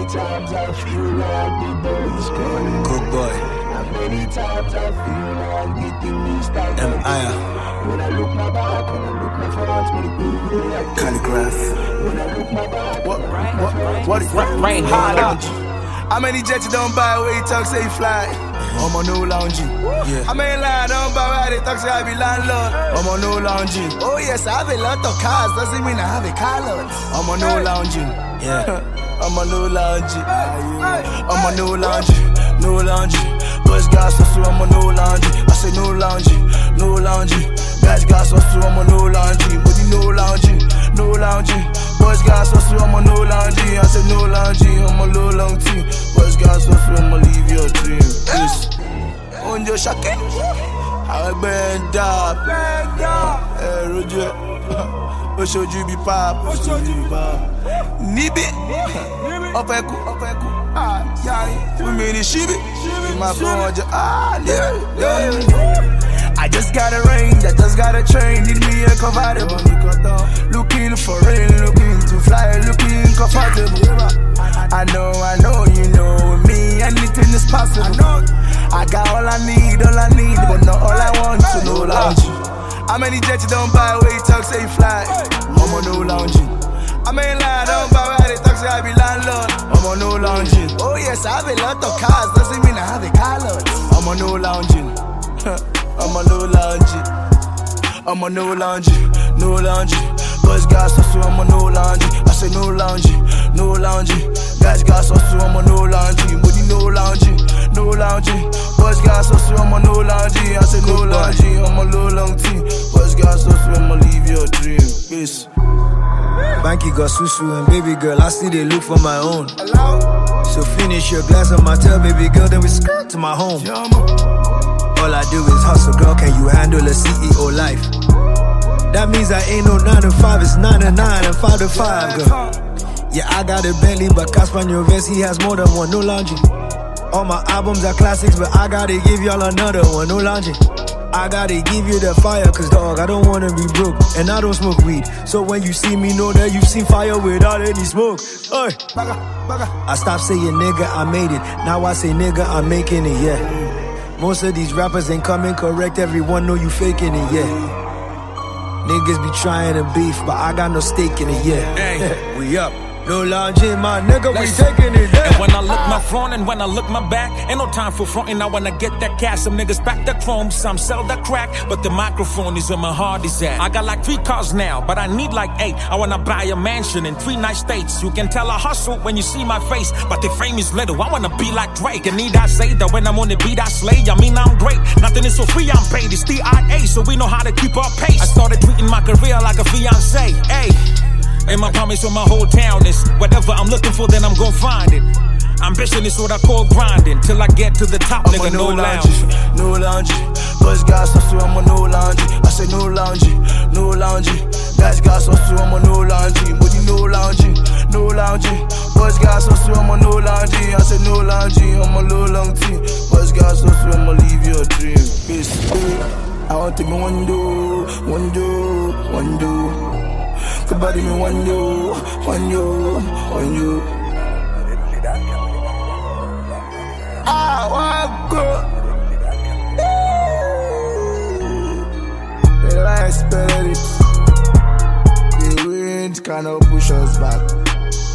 times I feel like the boys calling. Good boy. And many times I feel like the thing is starting. When I look my back, when I look my front, when I go like Calligraph. when I look my back, What? Rain hard on you. How many jets you don't buy where you talk say you fly? I'm on no lounging. Yeah. I mean lie, don't buy where they talk say I be landlord. I'm on no lounging. Oh yes, I have a lot of cars, doesn't mean I have a car lot. I'm on no lounging. Yeah. I'm on no lounging. I'm on no lounging. No lounging. Boys got so I'm on no lounging. I say no lounging. No lounging. Guys got so I'm on no lounging. But you no lounging. No lounging. Boys got so I'm on no lounging. I say no lounging. I'm on low long team. Boys got so I'ma leave your dream. Yes. On your shaking. I bend up. Hey, Roger. Oshoju be pop. Nibi. Opeku. Ah, yeah. We made it shibi. My phone, I just got a range, I just got a train. Need me a convertible. Looking for rain, looking to fly, looking comfortable. I know, you know with me, anything is possible. I got all I need, but not all I want to know lounging. How many jets you don't buy where you talk say you fly? I'm on no lounging. I mean lie, don't buy where they talk say I be landlord. I'm on no lounging. Oh yes, I have a lot of cars, doesn't mean I have a car lot. I'm on no lounging. I'm on no lounging. I'm on no lounging. No lounging. Boys got so I'm on no lounging. I say no lounging. No lounging. Guys got so I'm on no lounging. But you no lounging. No lounging. Boys got so I'm on no lounging. I say no lounging. I'm on low long team. Boys got so I'ma leave your dream. Peace. Banky got susu and baby girl, I still they look for my own. So finish your glass of my tail, baby girl, then we skirt to my home. All I do is hustle, girl, can you handle a CEO life? That means I ain't no 9 to 5, it's 9 to 9 and 5 to 5, girl. Yeah, I got a Bentley, but Casper Nyovest, he has more than one, no laundry. All my albums are classics, but I gotta give y'all another one, no laundry. I gotta give you the fire, cause dog, I don't wanna be broke, and I don't smoke weed. So when you see me, know that you've seen fire without any smoke. Oi. I stopped saying nigga, I made it. Now I say nigga, I'm making it, yeah. Most of these rappers ain't coming correct, everyone know you faking it, yeah. Niggas be trying to beef, but I got no stake in it, yeah. Hey. We up. No lounging, my nigga, we taking it down. And when I look my front and when I look my back, ain't no time for frontin', I wanna get that cash. Some niggas back the chrome, some sell the crack, but the microphone is where my heart is at. I got like 3 cars now, but I need like 8. I wanna buy a mansion in 3 nice states. You can tell I hustle when you see my face, but the fame is little, I wanna be like Drake. And need I say that when I'm on the beat I slay, I mean I'm great. Nothing is so free, I'm paid, it's DIA, so we know how to keep our pace. I started treating my career like a fiancé, ayy. And my promise with my whole town is whatever I'm looking for, then I'm gon' find it. Ambition is what I call grinding till I get to the top, nigga. No lounging. No lounging. Boys got so I'm on no lounging. I say no lounging. No lounging. Guys got so I'm on no lounging. But you no lounging. No lounging. Boys got so I'm on no lounging. I say no lounging. I'm on low long team. Boys got so I'ma leave your dream. Peace. I want to be one do. Somebody me want you. I want go. The light spirit, the wind cannot push us back.